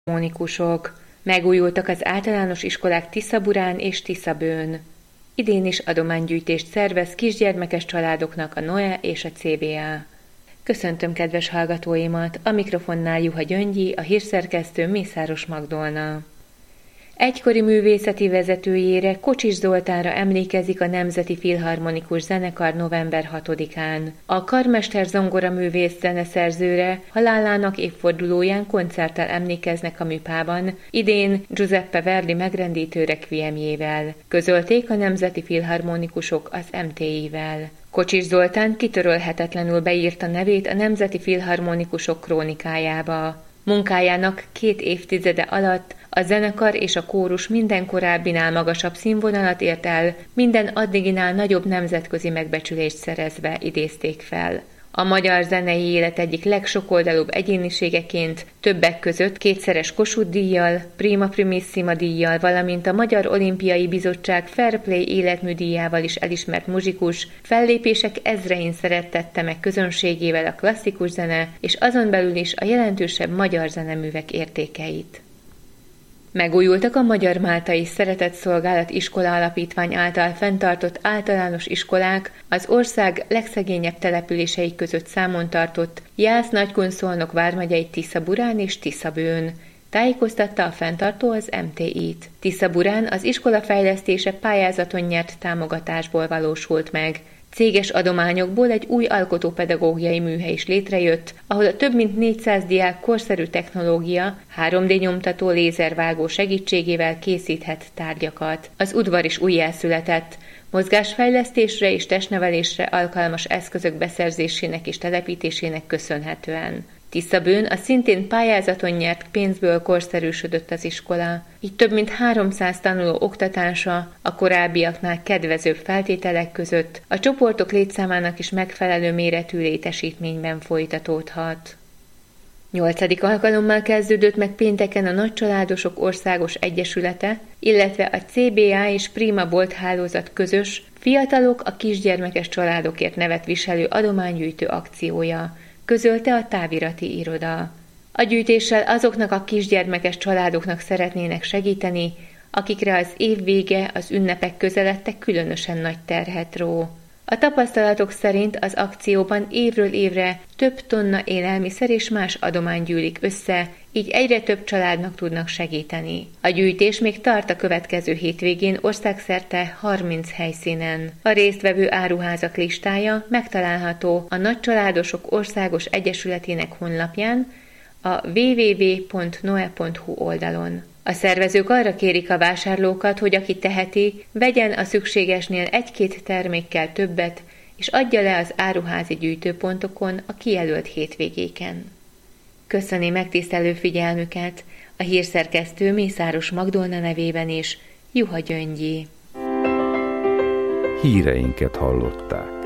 filharmonikusok. Megújultak az általános iskolák Tiszaburán és Tiszabőn. Idén is adománygyűjtést szervez kisgyermekes családoknak a Noe és a CBA. Köszöntöm kedves hallgatóimat, a mikrofonnál Juha Gyöngyi, a hírszerkesztő Mészáros Magdolna. Egykori művészeti vezetőjére, Kocsis Zoltánra emlékezik a Nemzeti Filharmonikus Zenekar november 6-án. A karmester zongoraművész zeneszerzőre halálának évfordulóján koncerttel emlékeznek a Műpában, idén Giuseppe Verdi megrendítő rekviemjével. Közölték a Nemzeti Filharmonikusok az MTI-vel. Kocsis Zoltán kitörölhetetlenül beírta nevét a Nemzeti Filharmonikusok krónikájába. Munkájának 2 évtizede alatt a zenekar és a kórus minden korábbinál magasabb színvonalat ért el, minden addiginál nagyobb nemzetközi megbecsülést szerezve, idézték fel. A magyar zenei élet egyik legsokoldalúbb egyéniségeként többek között 2-szeres Kossuth-díjjal, Prima Primissima díjjal, valamint a Magyar Olimpiai Bizottság Fair Play életműdíjával is elismert muzsikus, fellépések ezrein szerettette meg közönségével a klasszikus zene, és azon belül is a jelentősebb magyar zeneművek értékeit. Megújultak a Magyar Máltai Szeretetszolgálat Iskola Alapítvány által fenntartott általános iskolák az ország legszegényebb települései között számon tartott Jász-Nagykun-Szolnok vármegyei Tiszaburán és Tiszabőn. Tájékoztatta a fenntartó az MTI-t. Tiszaburán az iskola fejlesztése pályázaton nyert támogatásból valósult meg. Céges adományokból egy új alkotópedagógiai műhely is létrejött, ahol a több mint 400 diák korszerű technológia, 3D nyomtató lézervágó segítségével készíthet tárgyakat. Az udvar is újjászületett, mozgásfejlesztésre és testnevelésre alkalmas eszközök beszerzésének és telepítésének köszönhetően. Tiszabőn a szintén pályázaton nyert pénzből korszerűsödött az iskola, így több mint 300 tanuló oktatása a korábbiaknál kedvezőbb feltételek között a csoportok létszámának is megfelelő méretű létesítményben folytatódhat. 8. alkalommal kezdődött meg pénteken a Nagycsaládosok Országos Egyesülete, illetve a CBA és Prima bolthálózat közös fiatalok a kisgyermekes családokért nevet viselő adománygyűjtő akciója, közölte a távirati iroda. A gyűjtéssel azoknak a kisgyermekes családoknak szeretnének segíteni, akikre az év vége, az ünnepek közeledtek különösen nagy terhet ró. A tapasztalatok szerint az akcióban évről évre több tonna élelmiszer és más adomány gyűlik össze, így egyre több családnak tudnak segíteni. A gyűjtés még tart a következő hétvégén országszerte 30 helyszínen. A résztvevő áruházak listája megtalálható a Nagycsaládosok Országos Egyesületének honlapján, a www.noe.hu oldalon. A szervezők arra kérik a vásárlókat, hogy aki teheti, vegyen a szükségesnél 1-2 termékkel többet, és adja le az áruházi gyűjtőpontokon a kijelölt hétvégéken. Köszöni megtisztelő figyelmüket a hírszerkesztő Mészáros Magdolna nevében is, Juha Gyöngyi. Híreinket hallották.